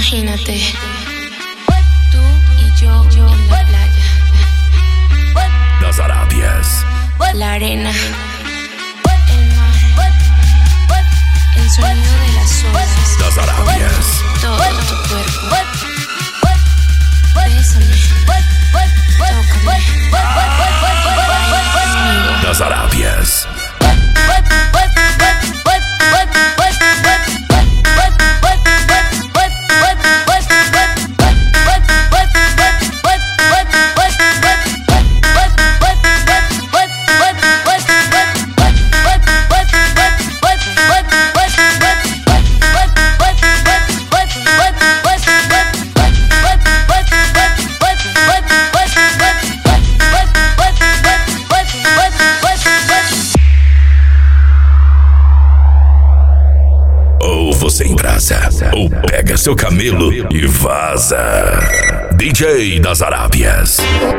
Imagínate, tú y yo en la playa, Das Arábias, la arena, el mar, el sonido de las olas, Das Arábias, todo tu cuerpo. Bésame, tócame, conmigo. Das Arábias. Você embrasa ou pega seu camelo e vaza. DJ Das Arábias.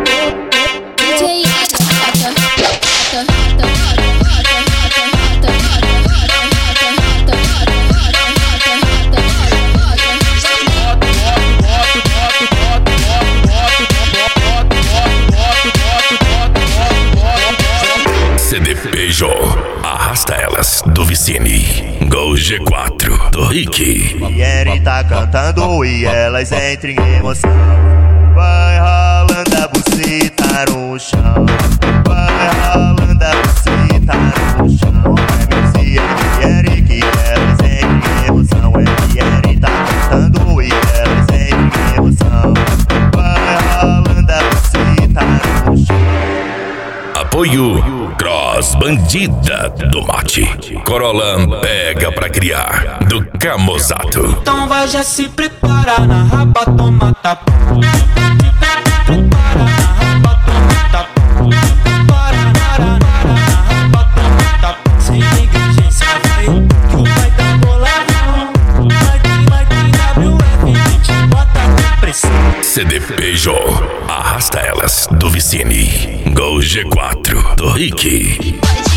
CDPJ, arrasta elas do Vicine. Gol G4 do Rick. Yeri tá cantando e elas entram em emoção. Vai ralando a buceta no chão. Vai ralando a buceta no chão. É Yeri que elas entram em emoção. É Yeri tá cantando e elas entram em emoção. Vai ralando a buceta no chão. Apoio Cross Bandida do Mate. Corolla pega pra criar do Camozato. Então vai, já se prepara, na raba toma tapa. Prepara, na raba toma tapa. Prepara, na raba toma tapa. Sem negligência, vai, que o pai tá bolado. Vai que WF, a gente bota com pressão. CDPJ, arrasta elas do Vicine. Gol G4 do Rick.